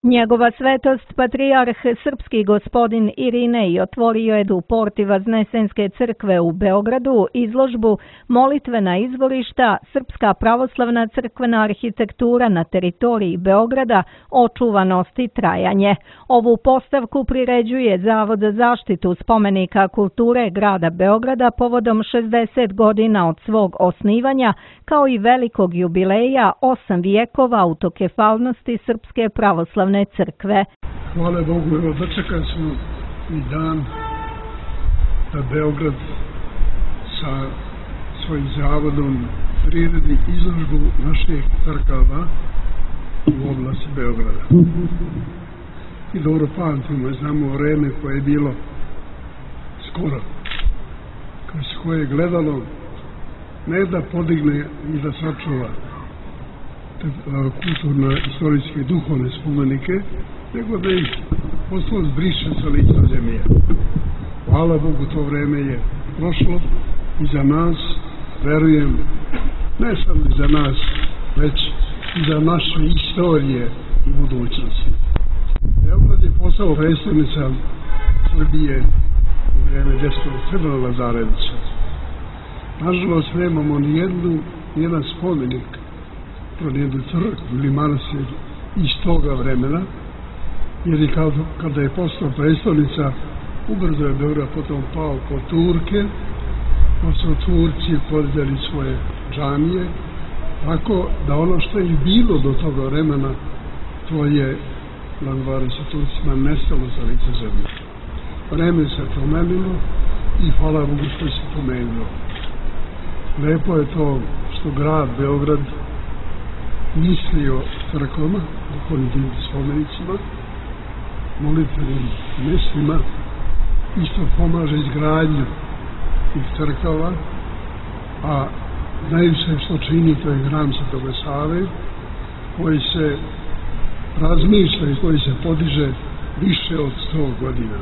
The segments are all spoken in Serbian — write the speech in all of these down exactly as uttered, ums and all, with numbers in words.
Njegova svetost, patrijarh srpski gospodin Irinej, otvorio je u porti Vaznesenske crkve u Beogradu izložbu Molitvena izvorišta, Srpska pravoslavna crkvena arhitektura na teritoriji Beograda, očuvanost i trajanje. Ovu postavku priređuje Zavod za zaštitu spomenika kulture grada Beograda povodom šezdeset godina od svog osnivanja, kao i velikog jubileja osam vijekova autokefalnosti Srpske pravoslavne crkve. Hvala Bogu, evo dočekali smo i dan da Beograd sa svojim zavodom priredi izložbu naših crkava u oblasti Beograda. I dobro pamtimo, znamo vreme koje je bilo skoro, kroz koje je gledalo ne da podigne i da sačuva kulturno, istorijske i duhovne spomenike, nego da ih postalo zbriše sa lica zemlje. Hvala Bogu, to vreme je prošlo i za nas, verujem, ne samo i za nas, već i za naše istorije i budućnosti. Beograd je postao predstavnica Srbije u vreme despota Stefana Lazarevića. Nažalost, nemamo ni jednu, nijedan spomenik, nijednu crkvu ili manastir iz toga vremena, jer i kada je postao predstavnica, ubrzo je Beograd potom pao pod Turke, pa su Turci podizali svoje džamije, tako da ono što je bilo do toga vremena, to je, da govorim sa Turcima, nestalo za lice zemlje. Vreme se promenilo i hvala Bogu što se promenilo. Lepo je to što grad Beograd misli o crkvama, duhovnim spomenicima, molitvenim mjestima, isto pomaže izgradnju tih crkava, a najviše što čini to je hram Svetoga Save, koji se razmišlja i koji se podiže više od sto godina.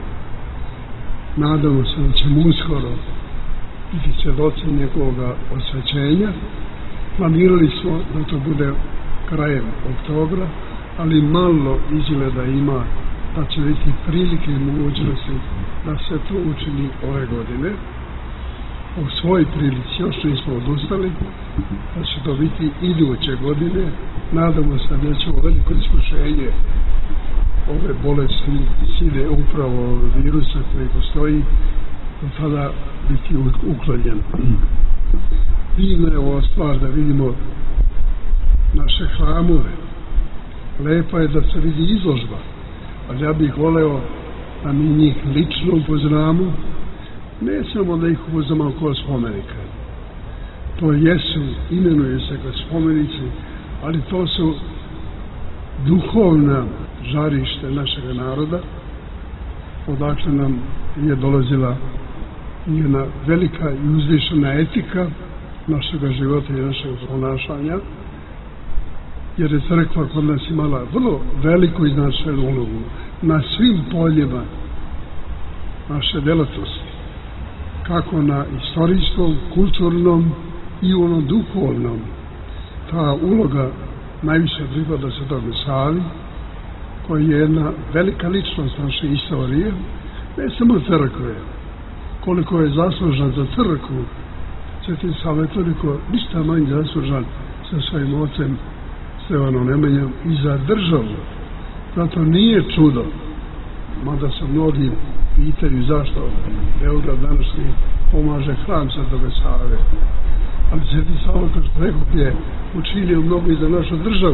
Nadamo se da ćemo uskoro biti svjedoci njegovoga osvećenja. Planirali smo da to bude krajem oktobra, ali malo izgleda ima da će biti prilike i mogućnosti da se to učini ove godine. U svoj prilici još nismo odustali, da će to biti iduće godine. Nadamo se da će ovo veliko iskušenje ove bolesti sile upravo virusa koji postoji do tada biti uklonjen. Divna je ova stvar da vidimo naše hramove. Lepa je da se vidi izložba, ali ja bih voleo da mi njih lično upoznamo, ne samo da ih upoznamo kao spomenika. To jesu, imenuju se kao spomenici, ali to su duhovna žarište našeg naroda, odakle nam je dolazila jedna velika i uzvišena etika našeg života i našeg ponašanja, jer je crkva kod nas imala vrlo veliku i značajnu ulogu na svim poljima naše delatnosti, kako na istorijskom, kulturnom i onom duhovnom. Ta uloga najviše pripada Svetome Savi, koji je jedna velika ličnost naše istorije, ne samo crkve. Koliko je zaslužan za crkvu, Sveti Sava je toliko ništa manje zaslužan sa svojim ocem Stevanom Nemanjom i za državu. Zato nije čudo, mada se mnogi pitaju zašto Beograd današnji pomaže hram Svetoga Save. Ali Sveti Sava, kao što rekao, je učinio mnogo i za našu državu.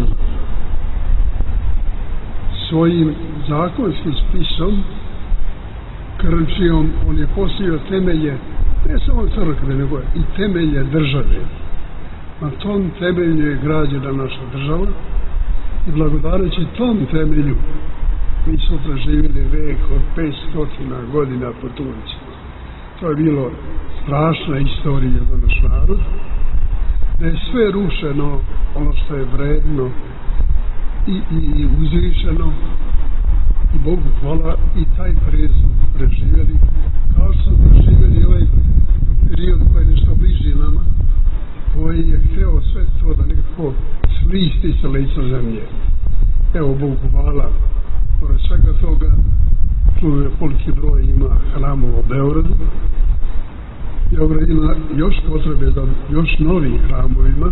Svojim zakonskim spisom, Krčijom, on je postavio temelje ne samo crkve, nego i temelje države. Na tom temelju je građena naša država i blagodareći tom temelju mi smo preživjeli vek od petsto godina po Turcima. To je bilo strašna istorija za naš narod, da je sve rušeno ono što je vredno i, i, i uzvišeno, i Bogu hvala i taj period smo preživjeli, kao što smo preživjeli ovaj period koji je nešto bliži nama, koji je hteo sve to da nekako slisti sa lica zemlje. Evo, Bogu hvala, koliki broj ima hramova u Beogradu. Beograd ima još potrebe za još novim hramovima.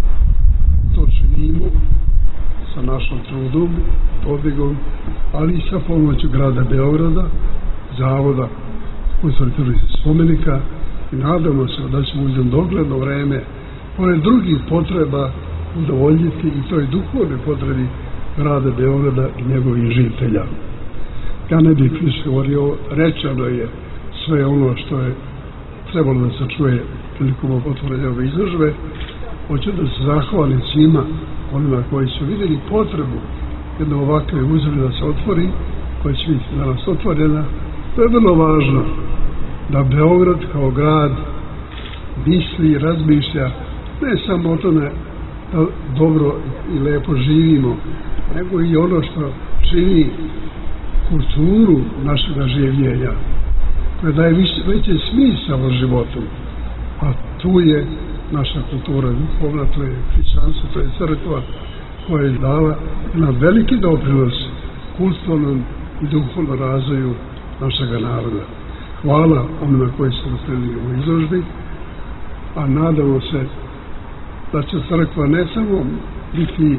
To činimo sa našom trudom, podvigom, ali i sa pomoću grada Beograda, Zavoda kulturnih spomenika, i nadamo se da ćemo uz dogledno vreme pored drugih potreba udovoljiti i toj duhovnoj potrebi grada Beograda i njegovih žitelja. Ja ne bih više govorio, rečeno je sve ono što je trebalo da se čuje prilikom otvorenja ove izložbe. Hoću da se zahvalim svima onima koji su vidjeli potrebu jedne ovakve izložbe da se otvori, koja će biti danas otvorena. To je vrlo važno da Beograd kao grad misli i razmišlja ne samo o tome da dobro i lepo živimo, nego i ono što čini kulturu našega življenja, koja daje veće smisao životu. A tu je naša kultura duhovna, to je hrišćanstvo, to je crkva koja je dala na veliki doprinos kulturnom i duhovnom razvoju našega naroda. Hvala onima koji su nasledili u izložbi, a nadamo se da će crkva ne samo biti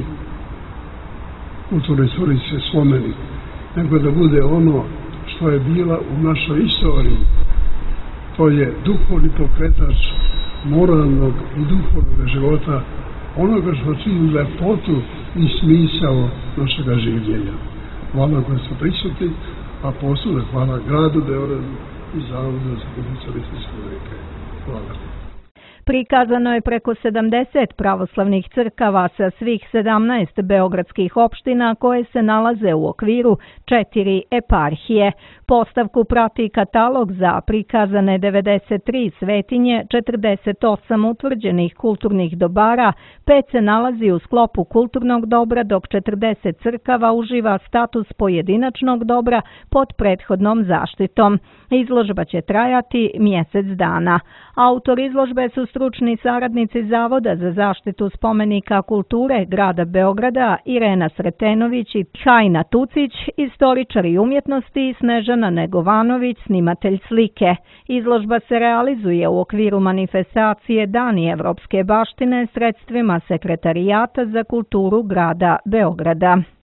kulturno-istorijski spomenik, nego da bude ono što je bila u našoj istoriji. To je duhovni pokretač moralnog i duhovnog života, onoga što čini lepotu i smisao našega življenja. Hvala koji su prisutni, a posebno hvala gradu Beogradu i Zavodu za kulturno-istorijske spomenike. Hvala. Prikazano je preko sedamdeset pravoslavnih crkava sa svih sedamnaest beogradskih opština koje se nalaze u okviru četiri eparhije. Postavku prati katalog za prikazane devedeset tri svetinje, četrdeset osam utvrđenih kulturnih dobara, pet se nalazi u sklopu kulturnog dobra, dok četrdeset crkava uživa status pojedinačnog dobra pod prethodnom zaštitom. Izložba će trajati mjesec dana. Autor izložbe su stručni saradnici Zavoda za zaštitu spomenika kulture grada Beograda Irena Sretenović i Hajna Tucić, istoričari umjetnosti Snežana Negovanović, snimatelj slike. Izložba se realizuje u okviru manifestacije Dani evropske baštine sredstvima Sekretarijata za kulturu grada Beograda.